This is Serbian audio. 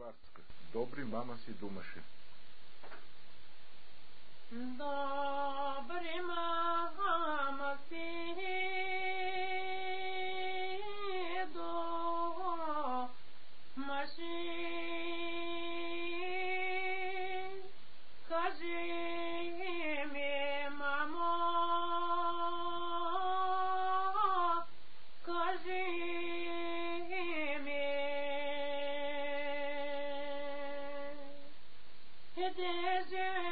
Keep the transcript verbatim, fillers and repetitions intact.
Švarcka. Dobri mama si Dumaši. Dobri mama si Dumaši, kaži mi mamo, kaži mi, gde